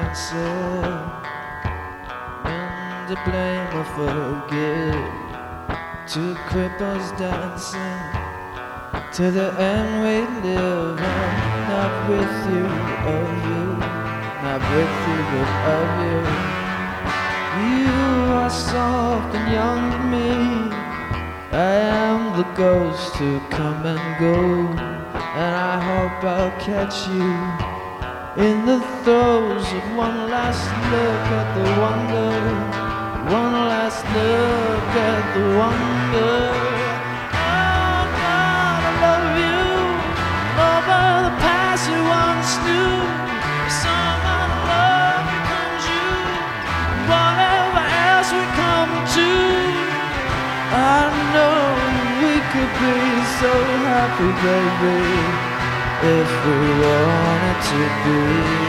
myself. None to blame or forgive. Two cripples dancing to the end we live. I'm not with you, of you. Not with you, but of you. You are soft and young to me. I am the ghost who come and go, and I hope I'll catch you in the throes of one last look at the wonder. One last look at the wonder. Oh God, I love you over the past we once knew. Some other love becomes you, whatever else we come to. I know we could be so happy, baby, if we wanted to be.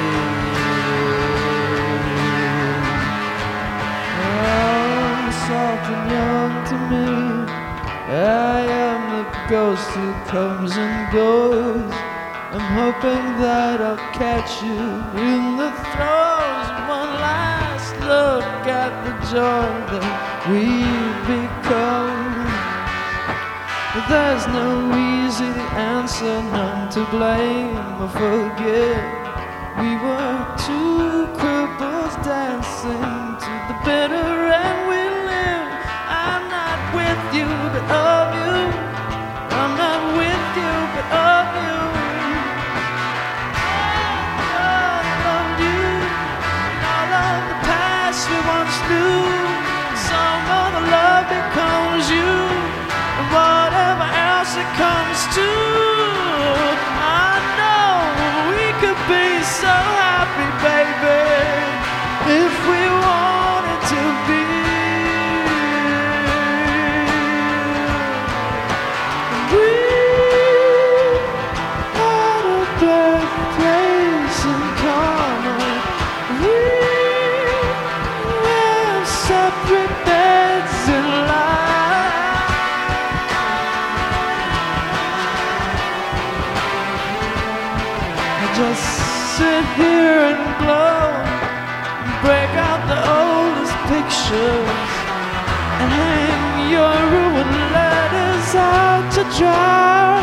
Soft and young to me, I am the ghost who comes and goes. I'm hoping that I'll catch you in the throes of one last look at the joy that we've become. But there's no easy answer, none to blame or forgive. We were two cripples dancing to the bitter end we live. I'm not with you, but of you. I'm not with you, but of you. Oh, I love you, and all of the past we once knew. Some other love becomes you, and whatever else it comes to. I know we could be so happy, baby, if we wanted to be. We had a birthplace in common. We have separate beds in life. I just sit here and glow, break out the oldest pictures, and hang your ruined letters out to dry.